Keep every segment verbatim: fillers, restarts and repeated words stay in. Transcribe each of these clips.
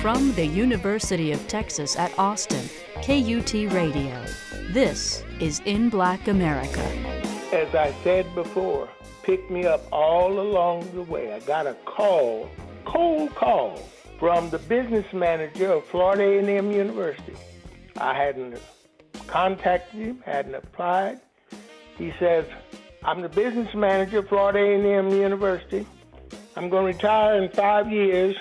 From the University of Texas at Austin, K U T Radio, this is In Black America. As I said before, picked me up all along the way. I got a call, cold call, from the business manager of Florida A and M University. I hadn't contacted him, hadn't applied. He says, I'm the business manager of Florida A and M University. I'm going to retire in five years.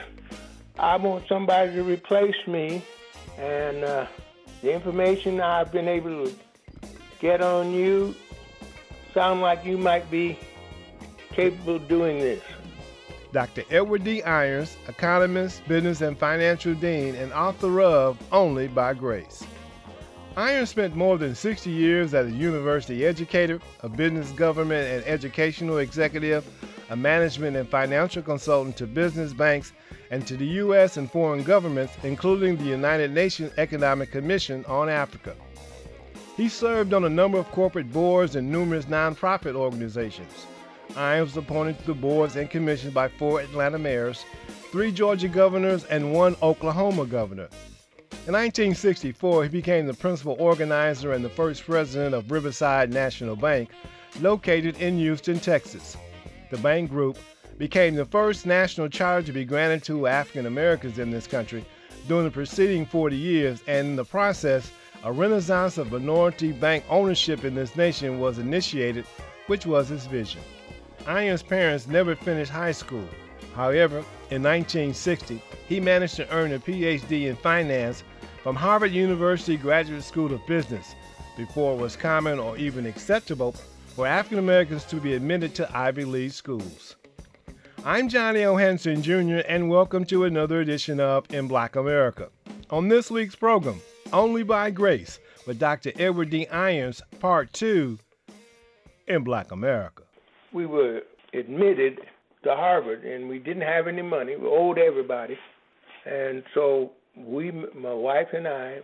I want somebody to replace me. And uh, the information I've been able to get on you sound like you might be capable of doing this. Doctor Edward D. Irons, economist, business and financial dean, and author of Only by Grace. Irons spent more than sixty years as a university educator, a business, government, and educational executive, a management and financial consultant to business banks and to the U S and foreign governments, including the United Nations Economic Commission on Africa. He served on a number of corporate boards and numerous nonprofit organizations. Irons was appointed to the boards and commissions by four Atlanta mayors, three Georgia governors, and one Oklahoma governor. In nineteen sixty-four, he became the principal organizer and the first president of Riverside National Bank, located in Houston, Texas. The bank group became the first national charter to be granted to African Americans in this country during the preceding forty years, and in the process, a renaissance of minority bank ownership in this nation was initiated, which was his vision. Irons' parents never finished high school. However, in nineteen sixty, he managed to earn a P H D in finance from Harvard University Graduate School of Business before it was common or even acceptable for African Americans to be admitted to Ivy League schools. I'm Johnny O. Henson, Junior, and welcome to another edition of In Black America. On this week's program, Only by Grace, with Doctor Edward D. Irons, Part two, In Black America. We were admitted to Harvard, and we didn't have any money. We owed everybody. And so we, my wife and I,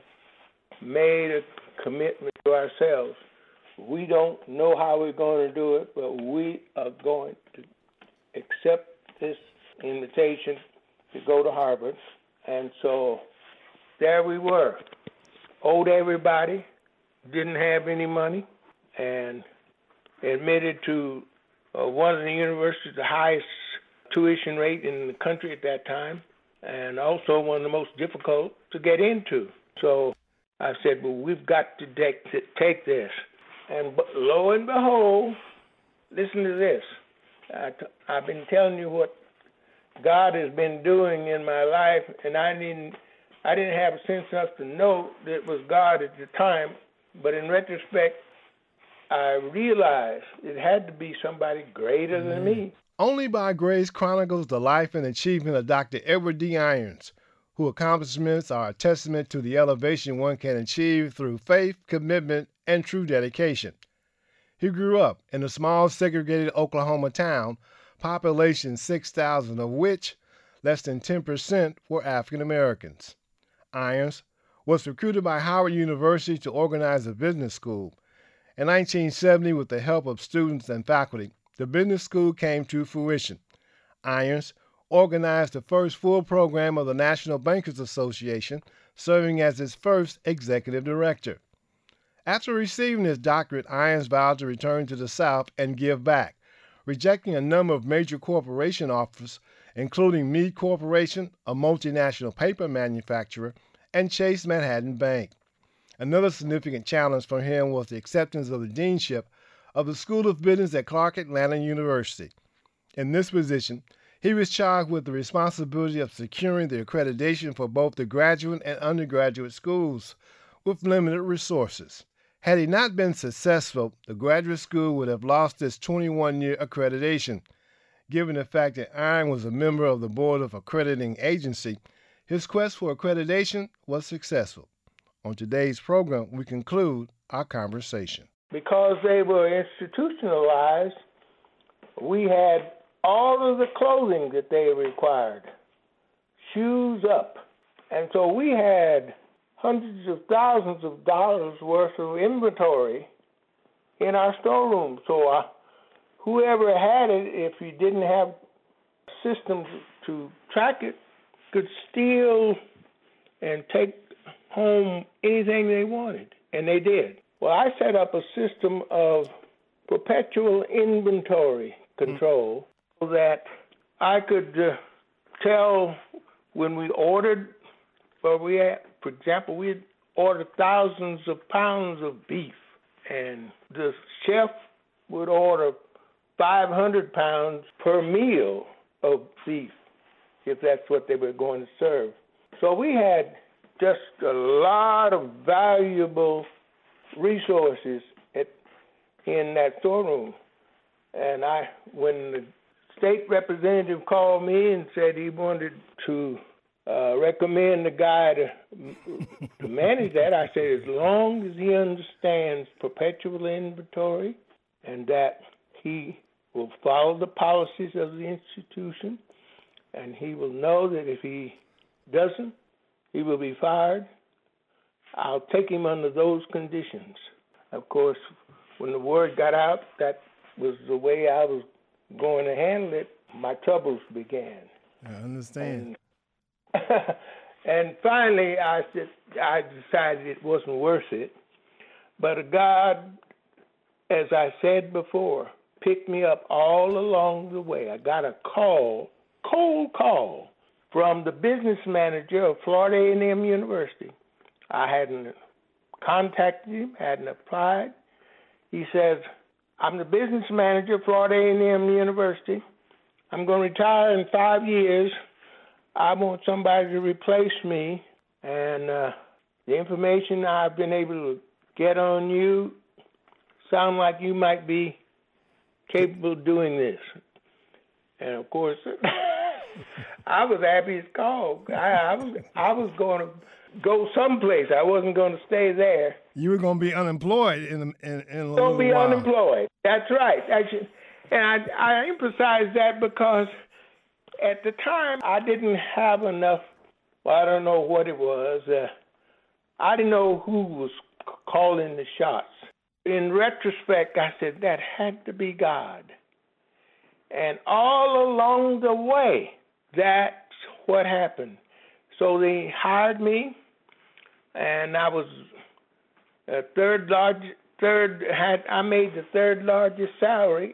made a commitment to ourselves. We don't know how we're going to do it, but we are going to accept this invitation to go to Harvard. And so there we were. Owed everybody, didn't have any money, and admitted to uh, one of the universities, the highest tuition rate in the country at that time, and also one of the most difficult to get into. So I said, well, we've got to take, to take this. And lo and behold, listen to this. I t- I've been telling you what God has been doing in my life, and I didn't, I didn't have sense enough to know that it was God at the time, but in retrospect, I realized it had to be somebody greater than me. Only by Grace chronicles the life and achievement of Doctor Edward D. Irons, whose accomplishments are a testament to the elevation one can achieve through faith, commitment, and true dedication. He grew up in a small segregated Oklahoma town, population six thousand, of which less than ten percent were African Americans. Irons was recruited by Howard University to organize a business school. In nineteen seventy, with the help of students and faculty, the business school came to fruition. Irons organized the first full program of the National Bankers Association, serving as its first executive director. After receiving his doctorate, Irons vowed to return to the South and give back, rejecting a number of major corporation offers, including Meade Corporation, a multinational paper manufacturer, and Chase Manhattan Bank. Another significant challenge for him was the acceptance of the deanship of the School of Business at Clark Atlanta University. In this position, he was charged with the responsibility of securing the accreditation for both the graduate and undergraduate schools with limited resources. Had he not been successful, the graduate school would have lost its twenty-one-year accreditation. Given the fact that Irons was a member of the Board of Accrediting Agency, his quest for accreditation was successful. On today's program, we conclude our conversation. Because they were institutionalized, we had all of the clothing that they required, shoes up. And so we had hundreds of thousands of dollars worth of inventory in our storeroom. So uh, whoever had it, if you didn't have systems to track it, could steal and take home anything they wanted, and they did. Well, I set up a system of perpetual inventory control so that I could uh, tell when we ordered, or we had, for example, we had ordered thousands of pounds of beef, and the chef would order five hundred pounds per meal of beef, if that's what they were going to serve. So we had just a lot of valuable resources at, in that storeroom. And I, when the state representative called me and said he wanted to uh, recommend a guy to, to manage that, I said as long as he understands perpetual inventory and that he will follow the policies of the institution, and he will know that if he doesn't, he will be fired, I'll take him under those conditions. Of course, when the word got out that was the way I was going to handle it, my troubles began. I understand. And, and finally, I said, I decided it wasn't worth it. But God, as I said before, picked me up all along the way. I got a call, cold call, from the business manager of Florida A and M University. I hadn't contacted him, hadn't applied. He says, I'm the business manager of Florida A and M University. I'm going to retire in five years. I want somebody to replace me, and uh, the information I've been able to get on you sound like you might be capable of doing this. And of course, I was happy as called. I, I was I was going to go someplace. I wasn't going to stay there. You were going to be unemployed in in, in a Don't little be while. unemployed. That's right. Actually, and I, I emphasize that because at the time I didn't have enough. Well, I don't know what it was. Uh, I didn't know who was c- calling the shots. In retrospect, I said that had to be God. And all along the way, that's what happened. So they hired me, and I was a third largest. Third had I made the third largest salary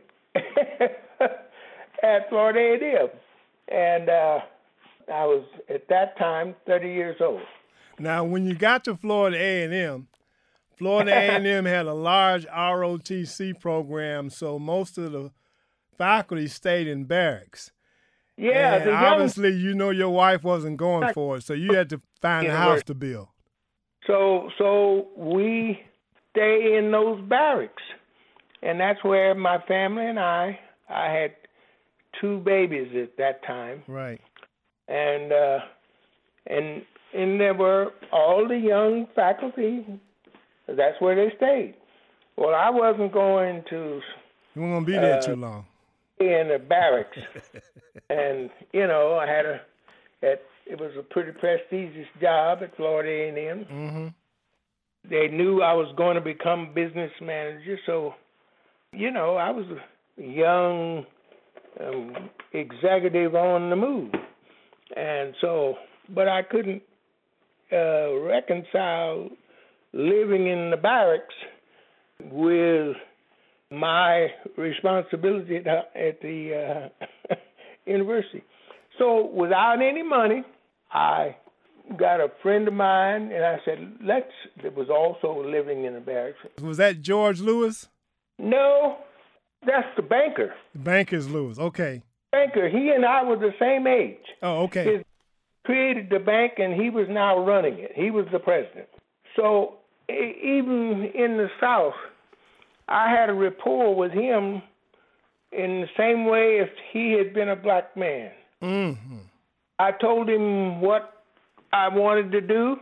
at Florida A and M, and uh, I was at that time thirty years old. Now, when you got to Florida A and M, Florida A and M had a large R O T C program, so most of the faculty stayed in barracks. Yeah, and the young, obviously, you know your wife wasn't going for it, so you had to find a house to build. So, so we stay in those barracks, and that's where my family and I. I had two babies at that time, right? And uh, and and there were all the young faculty. That's where they stayed. Well, I wasn't going to. You weren't gonna be there uh, too long. In the barracks, and you know, I had a. At, it was a pretty prestigious job at Florida A and M. Mm-hmm. They knew I was going to become business manager, so you know, I was a young um, executive on the move, and so, but I couldn't uh, reconcile living in the barracks with my responsibility at, at the uh, university. So without any money, I got a friend of mine, and I said, let's, that was also living in the barracks. Was that George Lewis? No, that's the banker. The banker's Lewis, okay. Banker, he and I were the same age. Oh, okay. He created the bank, and he was now running it. He was the president. So even in the South, I had a rapport with him in the same way if he had been a black man. Mm-hmm. I told him what I wanted to do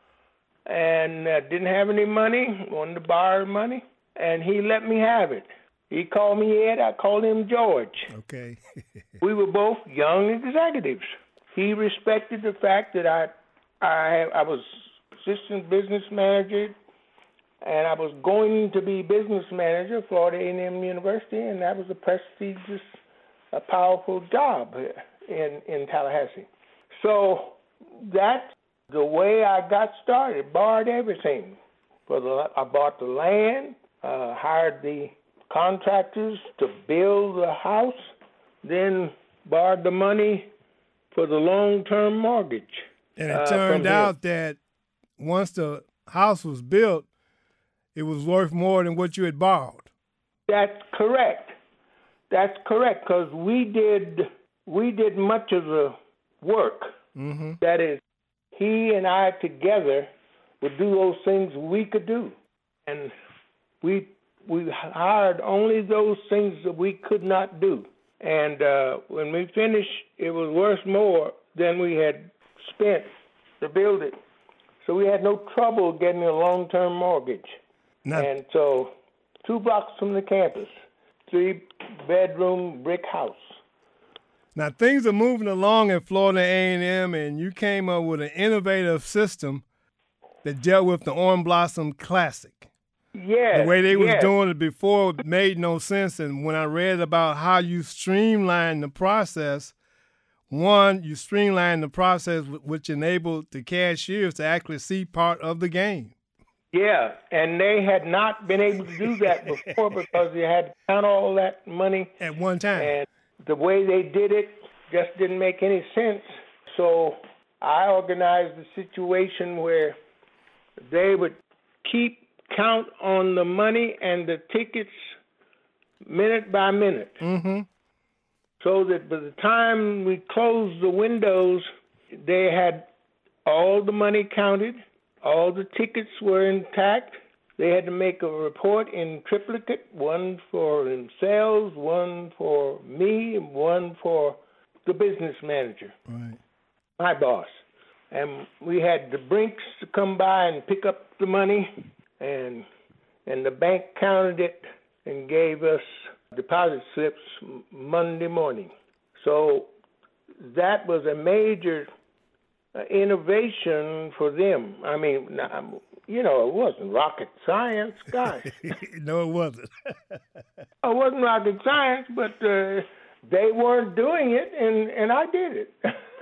and uh, didn't have any money, wanted to borrow money, and he let me have it. He called me Ed, I called him George. Okay. We were both young executives. He respected the fact that I, I, I was assistant business manager, and I was going to be business manager at Florida A and M University, and that was a prestigious, a powerful job in, in Tallahassee. So that the way I got started, borrowed everything. For the, I bought the land, uh, hired the contractors to build the house, then borrowed the money for the long-term mortgage. And it uh, turned from out him. that once the house was built, it was worth more than what you had borrowed. That's correct. That's correct, because we did we did much of the work. Mm-hmm. That is, he and I together would do those things we could do, and we we hired only those things that we could not do. And uh, when we finished, it was worth more than we had spent to build it. So we had no trouble getting a long-term mortgage. Now, And so, two blocks from the campus, three-bedroom brick house. now things are moving along at Florida A and M, and you came up with an innovative system that dealt with the Orange Blossom Classic. Yes, The way they was yes. doing it before made no sense, and when I read about how you streamlined the process, one, you streamlined the process which enabled the cashiers to actually see part of the game. Yeah, and they had not been able to do that before because they had to count all that money. At one time. And the way they did it just didn't make any sense. So I organized a situation where they would keep count on the money and the tickets minute by minute. Mm-hmm. So that by the time we closed the windows, they had all the money counted, all the tickets were intact. They had to make a report in triplicate, one for themselves, one for me, and one for the business manager, Right. my boss. And we had the Brinks to come by and pick up the money, and and the bank counted it and gave us deposit slips Monday morning. So that was a major uh, innovation for them. I mean, you know, it wasn't rocket science, gosh. No, it wasn't. It wasn't rocket science, but uh, they weren't doing it, and, and I did it.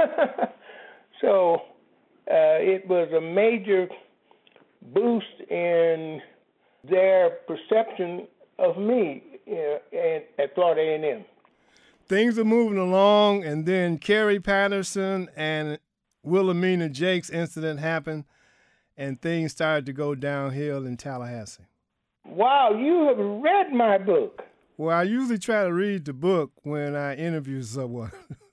So uh, it was a major boost in their perception of me uh, at, at Florida A and M. Things are moving along, and then Kerry Patterson and Wilhelmina Jakes incident happened, and things started to go downhill in Tallahassee. Wow, you have read my book. Well, I usually try to read the book when I interview someone.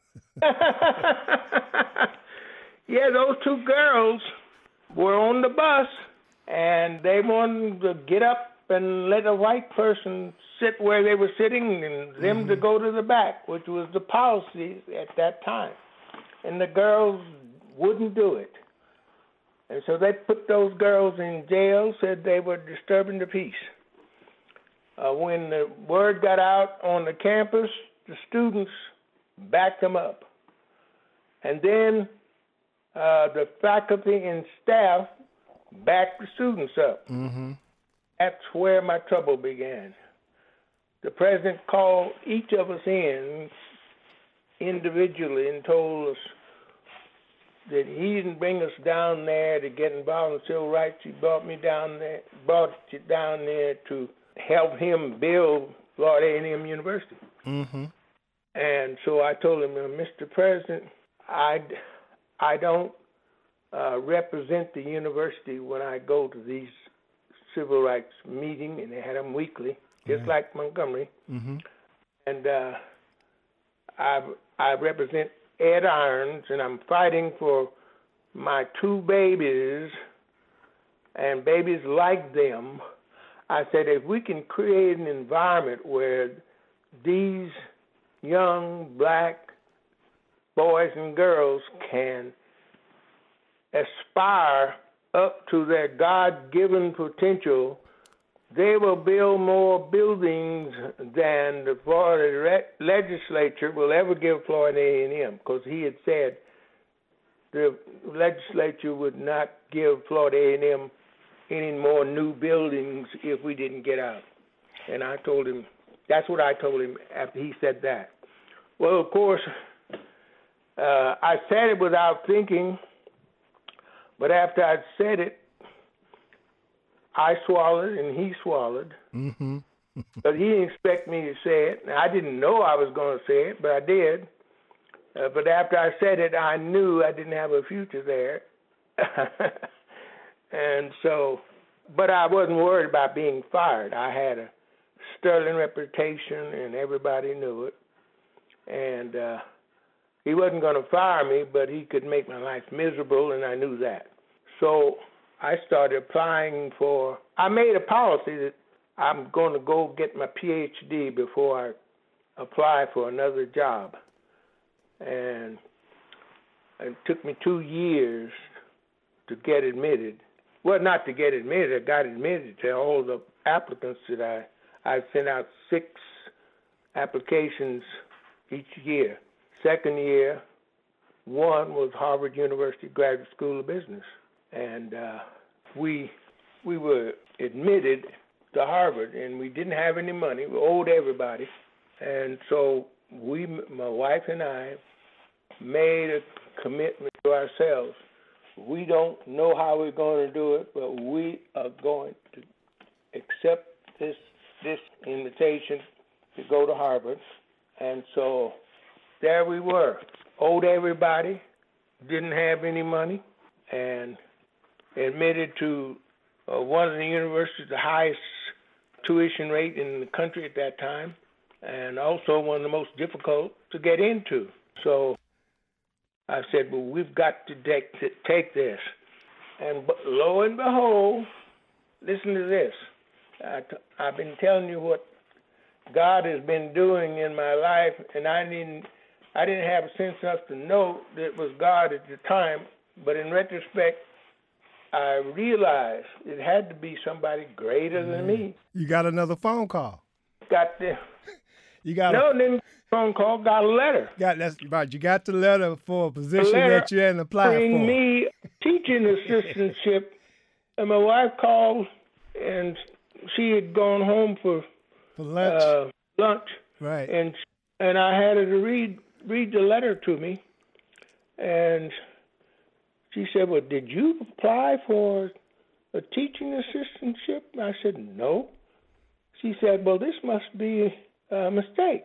Yeah, those two girls were on the bus, and they wanted to get up and let a white person sit where they were sitting and them mm-hmm. to go to the back, which was the policy at that time. And the girls wouldn't do it. And so they put those girls in jail, said they were disturbing the peace. Uh, when the word got out on the campus, the students backed them up. And then uh, the faculty and staff backed the students up. Mm-hmm. That's where my trouble began. The president called each of us in individually and told us that he didn't bring us down there to get involved in civil rights. He brought me down there, brought you down there to help him build Florida A and M University. Mm-hmm. And so I told him, Mister President, I, I don't uh, represent the university when I go to these civil rights meetings, and they had them weekly, just right. like Montgomery. Mm-hmm. And uh, I, I represent Ed Irons, and I'm fighting for my two babies and babies like them. I said, if we can create an environment where these young black boys and girls can aspire up to their God-given potential, they will build more buildings than the Florida re- legislature will ever give Florida A and M, because he had said the legislature would not give Florida A and M any more new buildings if we didn't get out. And I told him, that's what I told him after he said that. Well, of course, uh, I said it without thinking. But after I'd said it, I swallowed and he swallowed. Mm-hmm. But he didn't expect me to say it. I didn't know I was going to say it, but I did. Uh, but after I said it, I knew I didn't have a future there. And so, but I wasn't worried about being fired. I had a sterling reputation, and everybody knew it. And uh, he wasn't going to fire me, but he could make my life miserable, and I knew that. So I started applying for, I made a policy that I'm going to go get my P H D before I apply for another job. And it took me two years to get admitted. Well, not to get admitted. I got admitted to all the applicants that I, I sent out six applications each year. Second year, one was Harvard University Graduate School of Business. And uh, we we were admitted to Harvard, and we didn't have any money. We owed everybody. And so we, my wife and I, made a commitment to ourselves. We don't know how we're going to do it, but we are going to accept this this invitation to go to Harvard. And so there we were, owed everybody, didn't have any money, and admitted to uh, one of the universities, the highest tuition rate in the country at that time, and also one of the most difficult to get into. So I said, well, we've got to take, to take this. And lo and behold, listen to this. I t- I've been telling you what God has been doing in my life, and I didn't, I didn't have sense enough to know that it was God at the time, but in retrospect, I realized it had to be somebody greater than me. You got another phone call. Got the You got no, a, then phone call. Got a letter. Got that's right. You got the letter for a position letter that you hadn't applied offering for. me teaching assistantship, and my wife called, and she had gone home for For lunch. uh, lunch, right. and and I had her to read read the letter to me, and she said, well, did you apply for a teaching assistantship? I said, no. She said, well, this must be a mistake.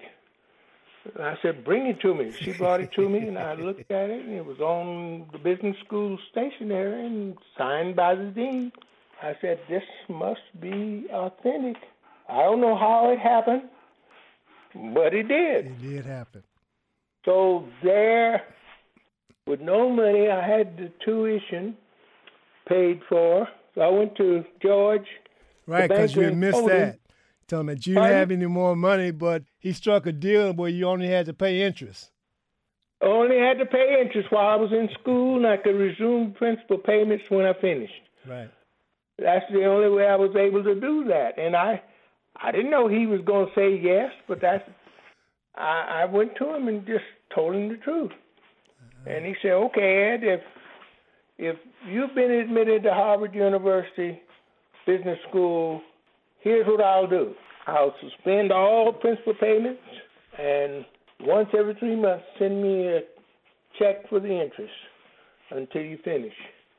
I said, bring it to me. She brought it to me, and I looked at it, and it was on the business school stationery and signed by the dean. I said, this must be authentic. I don't know how it happened, but it did. It did happen. So there, with no money, I had the tuition paid for. So I went to George. Right, because you had missed that. Tell him that you didn't Pardon? have any more money, but he struck a deal where you only had to pay interest. Only had to pay interest while I was in school, and I could resume principal payments when I finished. Right. That's the only way I was able to do that. And I I didn't know he was going to say yes, but that's, I, I went to him and just told him the truth. Uh-huh. And he said, okay, Ed, if if you've been admitted to Harvard University Business School, here's what I'll do. I'll suspend all principal payments, and once every three months, send me a check for the interest until you finish.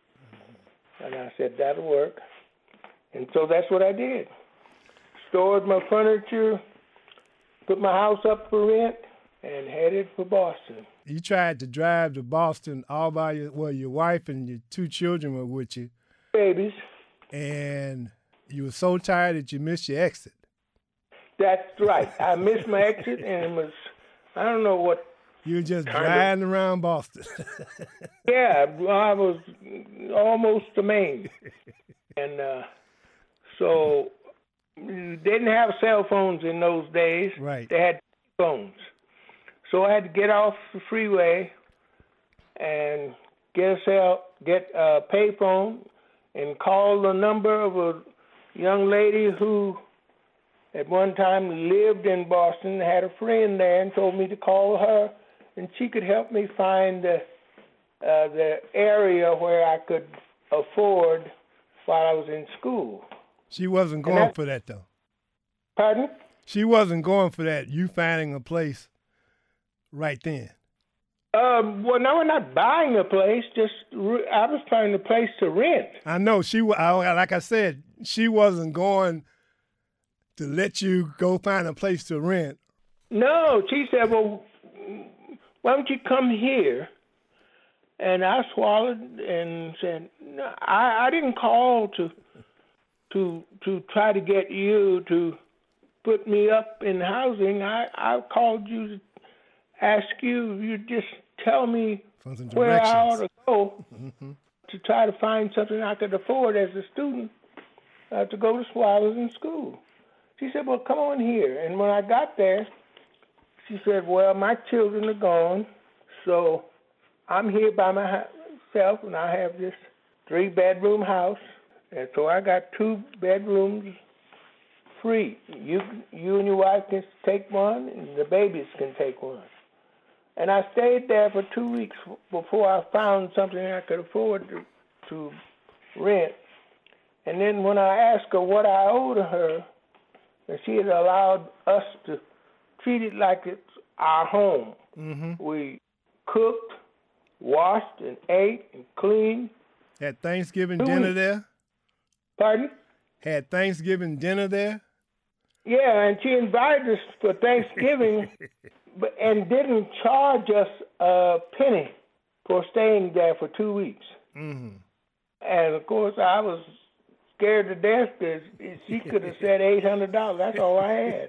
And I said, that'll work. And so that's what I did. Stored my furniture, put my house up for rent, and headed for Boston. You tried to drive to Boston all by your, well, your wife and your two children were with you. Babies. And you were so tired that you missed your exit. That's right. I missed my exit, and it was, I don't know what. You were just kind driving of, around Boston. Yeah, I was almost to Maine. And uh, so you didn't have cell phones in those days. Right. They had phones. So I had to get off the freeway and get a cell, get a payphone, and call the number of a young lady who at one time lived in Boston, had a friend there, and told me to call her, and she could help me find the uh, the area where I could afford while I was in school. She wasn't going that, for that, though. Pardon? She wasn't going for that, you finding a place right then. Um, well, no, we're not buying a place. Just re- I was finding a place to rent. I know she. I, like I said, she wasn't going to let you go find a place to rent. No, she said, "Well, why don't you come here?" And I swallowed and said, "No, I, I didn't call to to to try to get you to put me up in housing. I I called you to ask you if you just tell me where I ought to go mm-hmm. to try to find something I could afford as a student uh, to go to Swallow's in school." She said, "Well, come on here." And when I got there, she said, "Well, my children are gone, so I'm here by myself, and I have this three-bedroom house, and so I got two bedrooms free. You, you and your wife can take one, and the babies can take one." And I stayed there for two weeks before I found something I could afford to, to rent. And then when I asked her what I owed her, and she had allowed us to treat it like it's our home. Mm-hmm. We cooked, washed, and ate, and cleaned. Had Thanksgiving two dinner weeks. There? Pardon? Had Thanksgiving dinner there? Yeah, and she invited us for Thanksgiving but and didn't charge us a penny for staying there for two weeks. Mm-hmm. And, of course, I was scared to death because she could have said eight hundred dollars. That's all I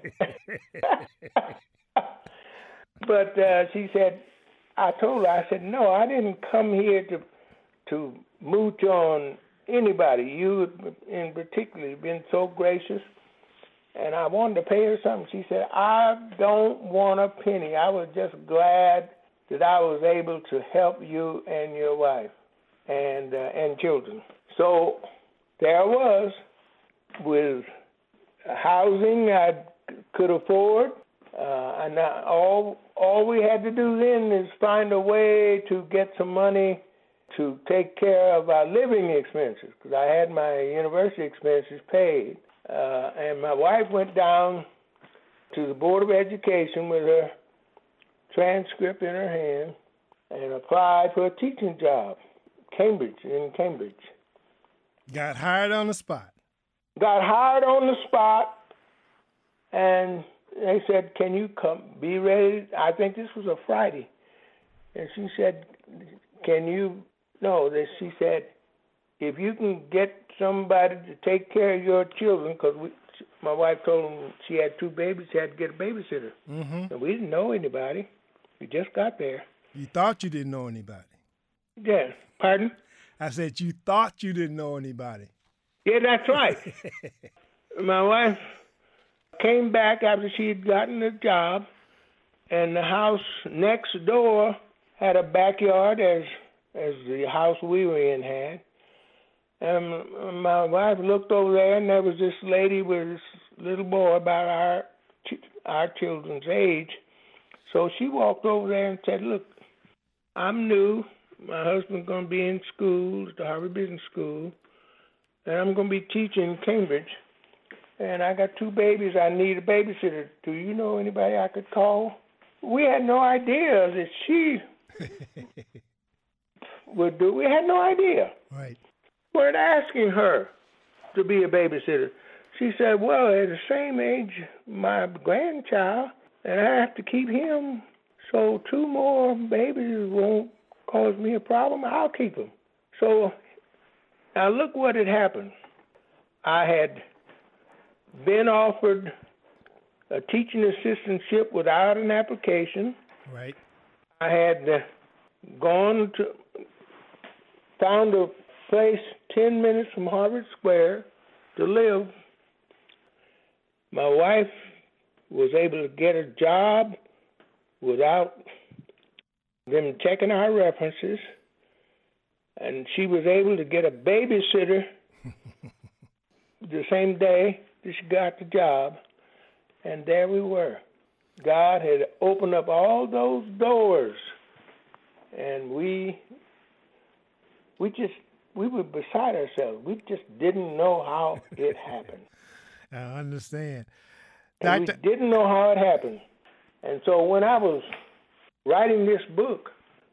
had. But uh, she said, I told her, I said, no, I didn't come here to to mooch on anybody. You in particular have been so gracious. And I wanted to pay her something. She said, I don't want a penny. I was just glad that I was able to help you and your wife and uh, and children. So there I was with housing I could afford. Uh, and I, all all we had to do then is find a way to get some money to take care of our living expenses, because I had my university expenses paid. Uh, and my wife went down to the Board of Education with her transcript in her hand and applied for a teaching job, Cambridge, in Cambridge. Got hired on the spot. Got hired on the spot, and they said, can you come, be ready? I think this was a Friday. And she said, can you, no, she said, if you can get somebody to take care of your children, because my wife told them she had two babies, she had to get a babysitter. Mm-hmm. And we didn't know anybody. We just got there. You thought you didn't know anybody? Yeah. Pardon? I said you thought you didn't know anybody. Yeah, that's right. My wife came back after she had gotten a job, and the house next door had a backyard as as the house we were in had. And my wife looked over there, and there was this lady with this little boy about our our children's age. So she walked over there and said, look, I'm new. My husband's going to be in school, the Harvard Business School, and I'm going to be teaching in Cambridge. And I got two babies. I need a babysitter. Do you know anybody I could call? We had no idea that she would do. We had no idea. Right. We weren't asking her to be a babysitter. She said, well, at the same age, my grandchild, and I have to keep him, so two more babies won't cause me a problem. I'll keep him. So now look what had happened. I had been offered a teaching assistantship without an application. Right. I had uh, gone to, found a place ten minutes from Harvard Square to live. My wife was able to get a job without them checking our references, and she was able to get a babysitter the same day that she got the job, and there we were. God had opened up all those doors, and we we just we were beside ourselves. We just didn't know how it happened. I understand. And Doctor... we didn't know how it happened. And so when I was writing this book,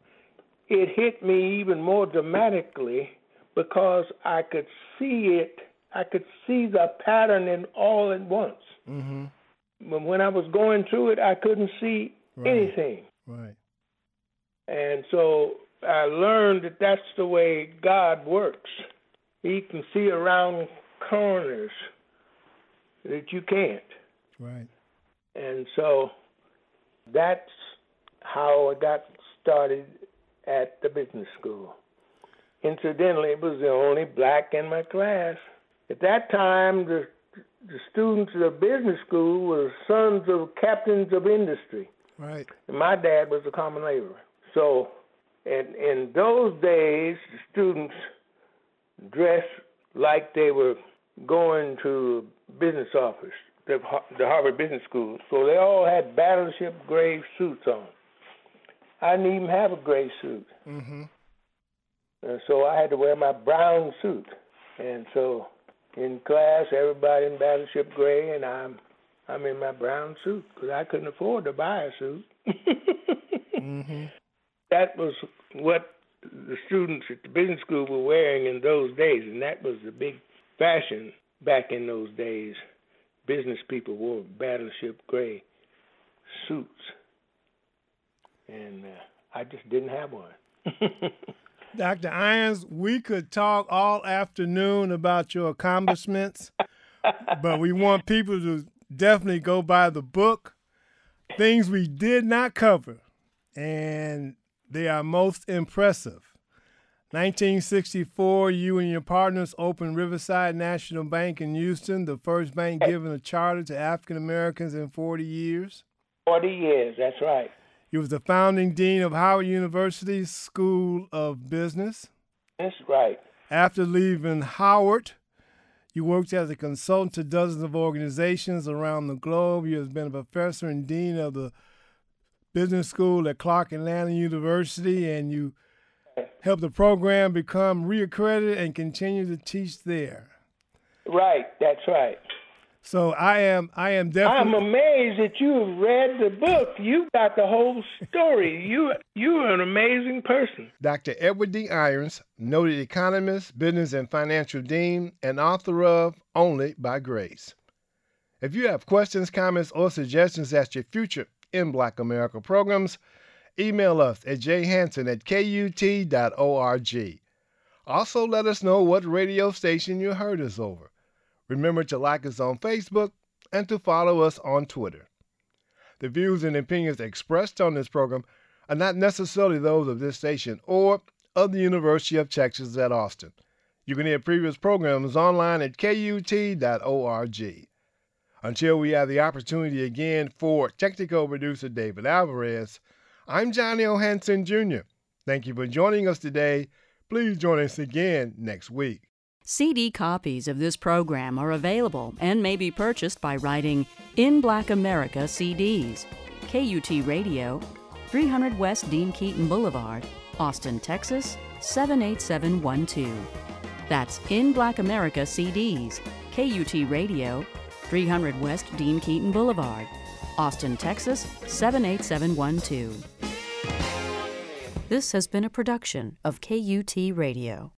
it hit me even more dramatically because I could see it. I could see the pattern in all at once. Mm-hmm. But when I was going through it, I couldn't see Right. anything. Right. And so I learned that that's the way God works. He can see around corners that you can't. Right. And so that's how I got started at the business school. Incidentally, it was the only black in my class. At that time, the, the students of the business school were sons of captains of industry. Right. And my dad was a common laborer. So in, in those days, the students dressed like they were going to a business office, the, the Harvard Business School. So they all had battleship gray suits on. I didn't even have a gray suit. Mm-hmm. Uh, so I had to wear my brown suit. And so in class, everybody in battleship gray, and I'm I'm in my brown suit because I couldn't afford to buy a suit. Mm-hmm. That was what the students at the business school were wearing in those days, and that was the big fashion back in those days. Business people wore battleship gray suits, and uh, I just didn't have one. Doctor Irons, we could talk all afternoon about your accomplishments, but we want people to definitely go by the book, Things We Did Not Cover, and they are most impressive. nineteen sixty-four, you and your partners opened Riverside National Bank in Houston, the first bank given a charter to African Americans in forty years. forty years, that's right. You was the founding dean of Howard University's School of Business. That's right. After leaving Howard, you worked as a consultant to dozens of organizations around the globe. You have been a professor and dean of the business school at Clark Atlanta University, and you helped the program become reaccredited and continue to teach there. Right, that's right. So I am, I am definitely. I'm amazed that you've read the book. You got the whole story. You, you're an amazing person. Doctor Edward D. Irons, noted economist, business and financial dean, and author of Only by Grace. If you have questions, comments, or suggestions as your future In Black America programs, email us at jhanson at kut dot org. Also, let us know what radio station you heard us over. Remember to like us on Facebook and to follow us on Twitter. The views and opinions expressed on this program are not necessarily those of this station or of the University of Texas at Austin. You can hear previous programs online at kut dot org. Until we have the opportunity again for technical producer David Alvarez, I'm Johnny O. Hanson, Junior Thank you for joining us today. Please join us again next week. C D copies of this program are available and may be purchased by writing In Black America C Ds, K U T Radio, three hundred West Dean Keaton Boulevard, Austin, Texas, seven eight seven one two. That's In Black America C Ds, K U T Radio, three hundred West Dean Keaton Boulevard, Austin, Texas, seven eight seven one two. This has been a production of K U T Radio.